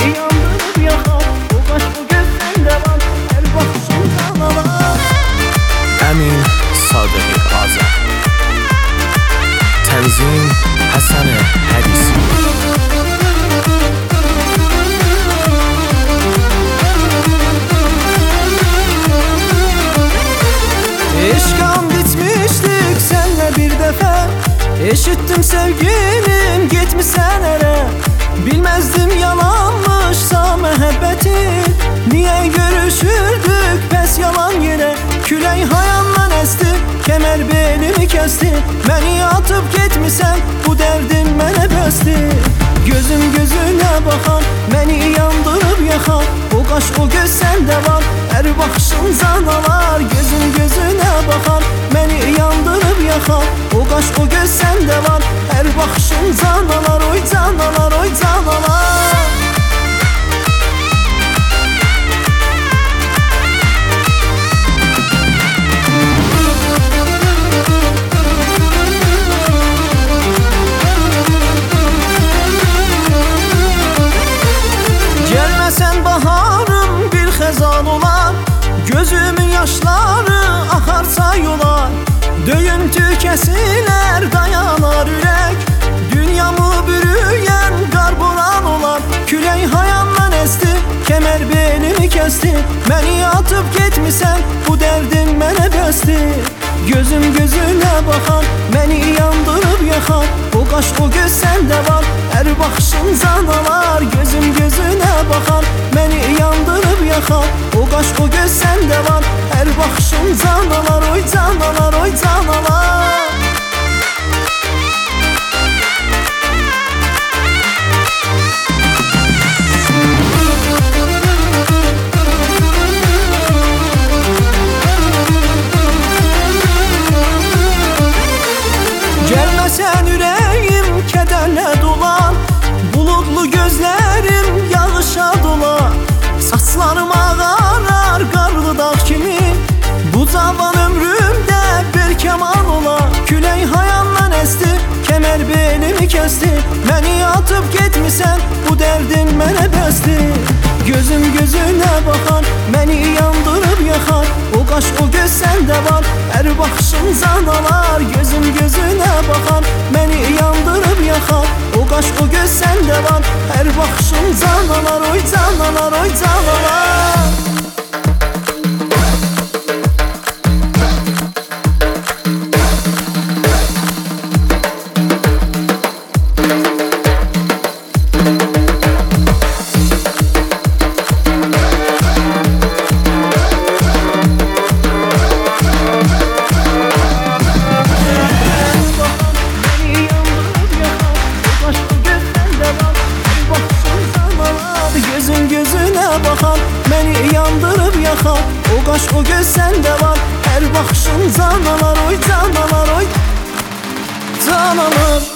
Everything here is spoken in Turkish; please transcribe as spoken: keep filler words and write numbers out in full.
yandırıp yakar. O kaş o göz sende var, her bakışın canavar. Əmin Sadık Azad, Tənzim Həsən Hədisi. Eşkan bitmiştik senle bir defa. Eşittim sevgilim gitmişsen ere. Bilmezdim yalanmışsa məhəbbətin. Niye görüşürdük pes yalan yere. Küley hayanla esti, kemer belimi kesti. Beni atıp gitmişsen bu derdin mənə bəsdi. Gözüm gözüne bakan, beni yandırıp yakan. O kaş o göz sende var, her bakışın canavar. Gözüm gözüne bakan, beni yandırıp yakan. O kaş o göz sende var, her bakışın canavar. Oy canavar, oy canavar. Gelmesen baharım bir xezan olar. Gözümün yaşları akarsa yolar. Döyüntü kesiler dayanar ürek. Dünyamı bürüyen karburan olar. Küley hayanla esti, kemer belimi kesti. Beni atıp gitmişsen bu derdin mənə bəsdi. Gözüm gözüne bakan, beni yandırıp yakan. O kaş o göz sende var, her bakışın canavar. Gözüm gözüne bakan, beni yandırıp yakan. O kaş o göz sende var, her bakışın canavar. Oy canavar, oy canavar. Gelmesen yüreğim kederle dolan. Bulutlu gözlerim yağışa dolar. Saçlarım ağarar karlı dağ kimi. Bu cavan ömrümde bir keman ola. Küley hayanla esti, kemer belimi kesti. Beni atıp gitmişsen bu derdin mənə bəsdi. Gözüm gözüne bakan, beni yandırıp yakar. O kaş o göz sende var, her bakışın canavar. Gözüm gözüne bakan, beni yandırıp yakar. O kaş o göz sende var, her bakışın canavar. Oy canavar, oy canavar. Gözüm gözüne bakan, beni yandırıp yakan. O kaş o göz sende var, her bakışın canavar. Oy canavar, oy canavar.